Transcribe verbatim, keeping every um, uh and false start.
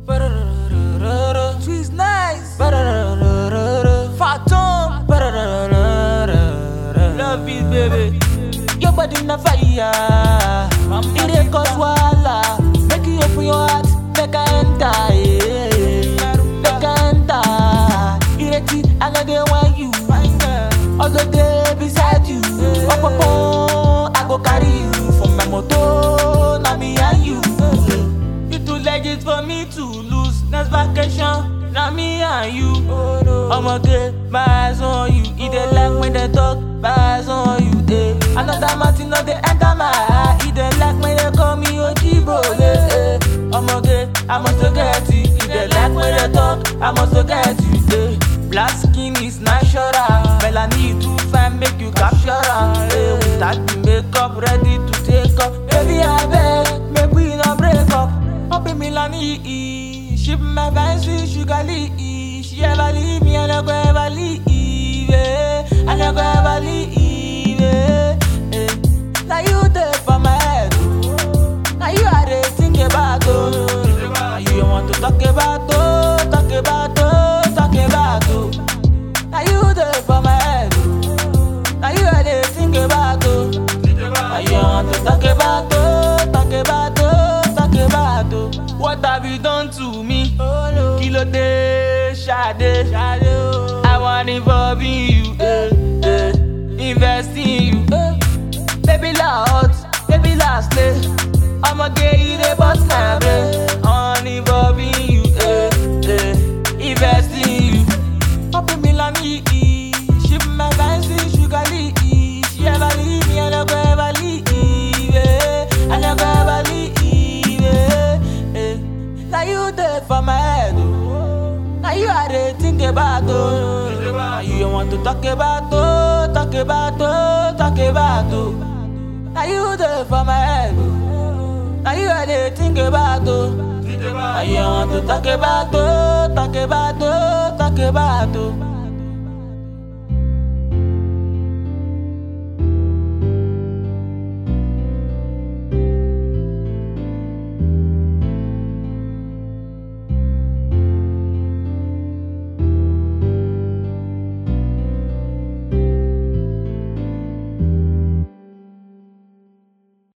She's nice. Fatum. Love it, baby. Your body na fire. It dey cause wahala. Make you open your heart, make I enter. Yeah. Make I enter. Ireti, I know they want you. All the day beside you. Up, up, up, I go carry you from my motor. Now me and you. You too legit for me to lose. Next vacation, now me and you. I'ma get my eyes on you. It dey like when they talk, my eyes on you. Eh. Another mountain no dey enter my eye. It dey like when they call me Ojibole. Eh. I'ma get, I must get you. It dey like when they talk, I must get you. Eh. Black skin is natural. Melanin too fine, make you capture her. Eh. Without the makeup, ready to take up. Baby, I beg, make we no break up. Up in Milani, ship my vine sweet sugar lee. She ever leave me, I never ever leave. Eh. I never ever leave. Eh. Eh. Now you there for my head. Oh. Now you are there think about. Oh. Now you want to talk about. Oh. Talk about. Oh. Talk about. Oh. Now you there for my head. Oh. Now you are there think about. Oh. Now you want to talk about. Oh. Talk about. Oh. Talk about. Oh. What have you done to me? Oh, no. Kilo de Shade. Shade. Oh. I want involve in you. Eh. Eh. Invest in you. Eh. Baby loud, baby last day. I'ma get you the boss my brain. I want involve in you. Eh. Eh. Invest in you. Up in Milani, ship my fancy sugar lee. She ever leave me, I never ever leave. Eh. I never ever leave. Eh. Eh. Now you there for my head. Oh. Now you are there think about. Oh. Now you want to talk about. Oh. Talk about. Oh. Talk about. Oh. Now you there for my head. Oh. Now you are there think about. Oh. Now you want to talk about. Oh. Talk about. Oh. Talk about. Oh.